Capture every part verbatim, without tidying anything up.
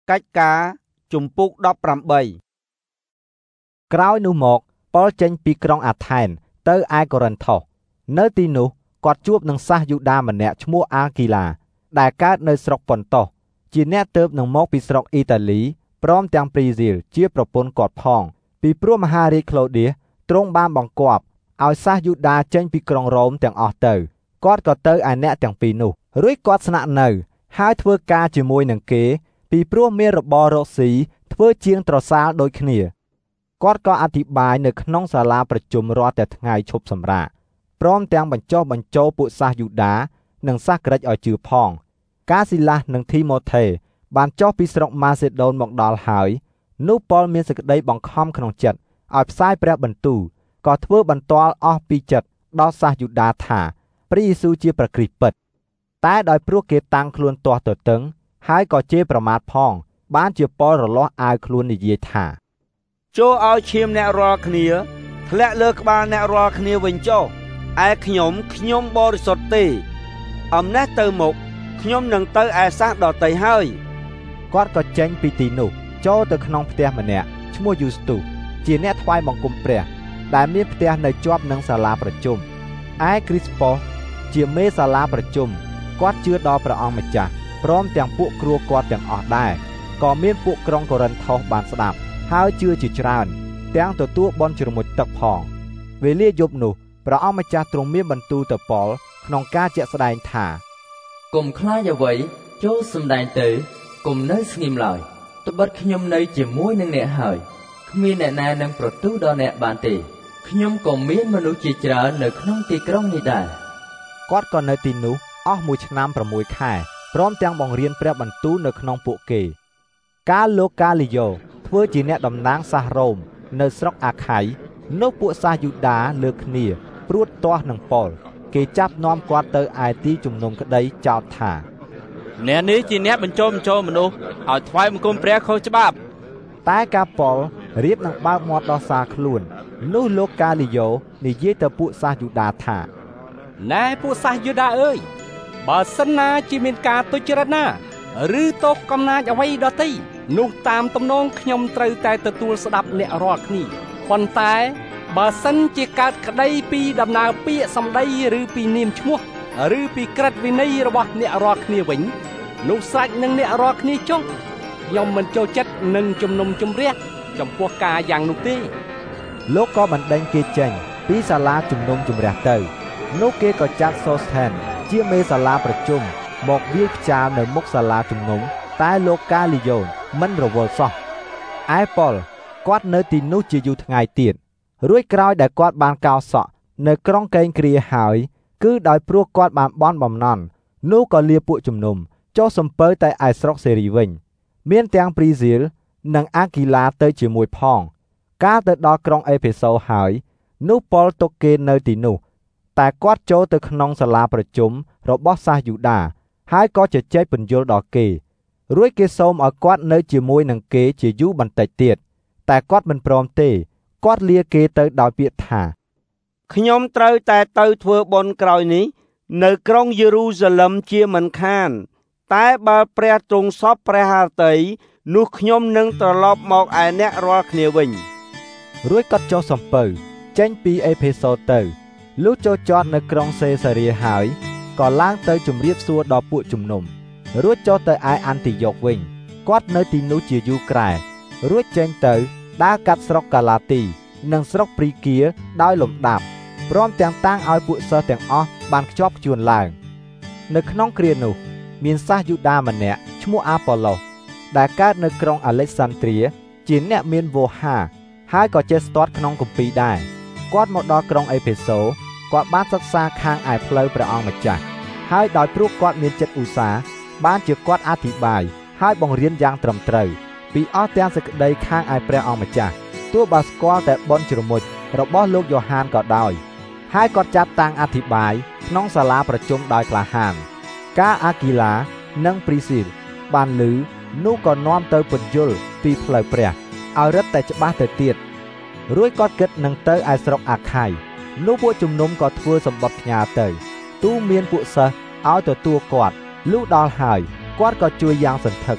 កិច្ចការជំពូកដប់ប្រាំបីក្រោយនោះមកប៉ុលចេញពីក្រុងអាថែនទៅឯកូរិនថូសនៅទីនោះគាត់ជួបនឹងសាសយូដាម្នាក់ឈ្មោះអាគីឡាដែលកើតនៅស្រុកប៉ុនតូសជាអ្នកទើបនឹងមកពីស្រុកអ៊ីតាលីព្រមទាំងព្រីស៊ីលជាប្រពន្ធគាត់ផងពីព្រោះមហារាជក្លូឌៀសទ្រង់បានបង្គាប់ឲ្យសាសយូដាចេញពីក្រុងរ៉ូមទាំងអស់ទៅគាត់ក៏ទៅឯអ្នកទាំងពីរនោះរួចគាត់ស្នាក់នៅហើយធ្វើការជាមួយនឹងគេពីព្រោះមានរបររកស៊ីធ្វើជាងត្រសាលដូចគ្នាគាត់ក៏អធិប្បាយនៅក្នុងសាលាប្រជុំរាល់តែថ្ងៃឈប់សម្រាកព្រមទាំងបញ្ចុះបញ្ចូលពួកសាសយូដានិងសាសក្រិចឲ្យជឿផងកាស៊ីឡាសនិងធីម៉ូថេបានចុះពីស្រុកម៉ាសេដូនមកដល់ហើយនោះប៉ុលមានសេចក្តីបង្ខំក្នុងចិត្តឲ្យផ្សាយព្រះបន្ទូលក៏ធ្វើបន្ទាល់អស់ពីចិត្តដល់សាសយូដាថាព្រះយេស៊ូវជាព្រះគ្រីស្ទពិតតែដោយព្រោះគេតាំងខ្លួនទាស់ទទឹងហើយក៏ជេរប្រមាថផងបានជាប៉ុលរលាស់អាវខ្លួននិយាយថាចូលឲ្យឈាមអ្នករាល់គ្នាធ្លាក់លើក្បាលអ្នករាល់គ្នាវិញចុះឯខ្ញុំខ្ញុំបរិសុទ្ធទេអំណេះទៅមុខខ្ញុំនឹងទៅឯសាសដតីហើយគាត់ក៏ចេញពីទីនោះចូលទៅក្នុងផ្ទះម្នាក់ឈ្មោះយូស្ទូសជាអ្នកថ្វាយបង្គំព្រះដែលមានផ្ទះនៅជាប់នឹងសាលាប្រជុំឯគ្រីស្ប៉ូសជាមេសាលាប្រជុំគាត់ជឿដល់ព្រះអង្គម្ចាស់ព្រមទាំងពួកគ្រួគាត់ទាំងអស់ដែរក៏មានពួកក្រុងកូរិនថូសបានស្ដាប់ហើយជឿជាច្រើនទាំងទទួលបន់ជ្រមុជទឹកផងវេលាយប់នោះព្រះអង្គម្ចាស់ទ្រង់មានបន្ទូលទៅប៉ុលក្នុងការជាក់ស្ដែងថាកុំខ្លាចអ្វីចូលសម្ដែងទៅកុំនៅស្ងៀមឡើយត្បិតខ្ញុំនៅជាមួយនឹងអ្នកហើយគ្មានអ្នកណានឹងប្រទូសដល់អ្នកបានទេខ្ញុំក៏មានមនុស្សជាច្រើននៅក្នុងទីក្រុងនេះដែរគាត់ក៏នៅទីនោះអស់មួយឆ្នាំប្រាំមួយខែព្រមទាំងបង្រៀនព្រះបន្ទូលនៅក្នុងពួកគេកាលលោកកាលីយ៉ូធ្វើជាអ្នកតំណាងសាសរ៉ូមនៅស្រុកអាខៃនោះពួកសាសយូដាលើកគ្នាព្រួតទាស់នឹងប៉ុលគេចាប់នាំគាត់ទៅឯទីជំនុំក្តីចោទថាអ្នកនេះជាអ្នកបញ្ចុះបញ្ចូលមនុស្សឲ្យថ្វាយបង្គំព្រះខុសច្បាប់តែការប៉ុលរៀបនឹងបើកមាត់ដោះសារខ្លួននោះលោកកាលីយ៉ូនិយាយទៅពួកសាសយូដាថាណែពួកសាសយូដាអើយបើសិនណាជាមានការទុច្ចរិតណាឬទោសកំណាចអ្វីដទៃនោះតាមទំនងខ្ញុំត្រូវតែទទួលស្ដាប់អ្នករាល់គ្នាប៉ុន្តែបើសិនជាកើតក្តីពីដំណើរពាក្យសម្ដីឬពីនាមឈ្មោះឬពីក្រឹតវិន័យរបស់អ្នករាល់គ្នាវិញនោះស្រេចនឹងអ្នករាល់គ្នាចុះខ្ញុំមិនចូលចិត្តនឹងជំនុំជម្រះចំពោះការយ៉ាងនោះទេលោកក៏បណ្ដេញគេចេញពីសាលាជំនុំជម្រះទៅនោះគេក៏ចាត់សូស្ថេនជាមេសាលាប្រជុំមកវាយផ្ចាលនៅមុខសាលាជំនុំតែលោកកាលីយ៉ូមិនរវល់សោះឯប៉ុលគាត់នៅទីនោះជាយូរថ្ងៃទៀតរួចក្រោយដែលគាត់បានកោរសក់នៅក្រុងកេងគ្រាហើយគឺដោយព្រោះគាត់បានបន់បំណន់នោះក៏លាពួកជំនុំចុះសំពើតែឯស្រុកសេរីវិញមានទាំងព្រីស៊ីលនិងអាគីឡាទៅជាមួយផងកាលទៅដល់ក្រុងអេផេសូហើយនោះប៉ុលទុកគេនៅទីនោះតែគាត់ចូលទៅក្នុងសាលាប្រជុំរបស់សាសយូដាហើយក៏ជជែកពន្យល់ដល់គេរួចគេសូមឲ្យគាត់នៅជាមួយនឹងគេជាយូរបន្តិចទៀតតែគាត់មិនព្រមទេគាត់លាគេទៅដោយពាក្យថាខ្ញុំត្រូវតែទៅធ្វើបុណ្យក្រោយនេះនៅក្រុងយេរូសាឡឹមជាមិនខានតែបើព្រះទ្រង់សពព្រះハរតីនោះខ្ញុំនឹងត្រឡប់មកឯអ្នករាល់គ្នាវិញរួចគាត់ចុះសំពៅចេញពីអេផេសូទៅលុះចូលចតនៅក្រុងសេសារាហើយក៏ឡើងទៅជម្រាបសួរដល់ពួកជំនុំរួចចុះទៅឯអាន់ទីយ៉ុកវិញគាត់នៅទីនោះជាយូរក្រែរួចចេញទៅដើរកាត់ស្រុកកាឡាទីនិងស្រុកព្រីគាដោយលំដាប់ព្រមទាំងតាំងឲ្យពួកសិស្សទាំងអស់បានខ្ជាប់ខ្ជួនឡើងនៅក្នុងគ្រានោះមានសាសយូដាម្នាក់ឈ្មោះអាប៉ូឡូសដែលកើតនៅក្រុងអាឡេសាន់ទ្រាជាអ្នកមានវោហាហើយក៏ចេះស្ទាត់ក្នុងគម្ពីរដែរគាត់មកដល់ក្រុងអេផេសូគាត់បានសិក្សាខាងឯផ្លូវព្រះអង្គម្ចាស់ហើយដោយព្រោះគាត់មានចិត្តឧស្សាហ៍បានជាគាត់អធិប្បាយហើយបង្រៀនយ៉ាងត្រឹមត្រូវពីអស់ទាំងសេចក្តីខាងឯព្រះអង្គម្ចាស់ទោះបើស្គាល់តែបុណ្យជ្រមុជរបស់លោកយ៉ូហានក៏ដោយហើយគាត់ចាប់តាំងអធិប្បាយក្នុងសាលាប្រជុំដោយក្លាហានការអាគីឡានិងព្រីស៊ីលបានឮនោះក៏នាំទៅពន្យល់ពីផ្លូវព្រះឲ្យរឹតតែច្បាស់ទៅទៀតរួចគាត់គិតនឹងទៅឯស្រុកអាខៃនោះពួកជំនុំក៏ធ្វើសម្បត្តិផ្ញើទៅទូមានពួកសិស្សឲ្យទទួលគាត់លុះដល់ហើយគាត់ក៏ជួយយ៉ាងសន្ធឹក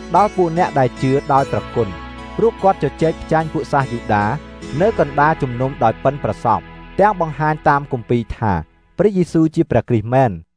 ដល់ពួកអ្នកដែលជឿដោយប្រគុណព្រោះគាត់ជជែកផ្ចាញ់ពួកសាសយូដានៅកណ្ដាលជំនុំដោយប៉ិនប្រសប់ទាំងបង្ហាញតាមគម្ពីរថាព្រះយេស៊ូវជាព្រះគ្រីស្ទមែន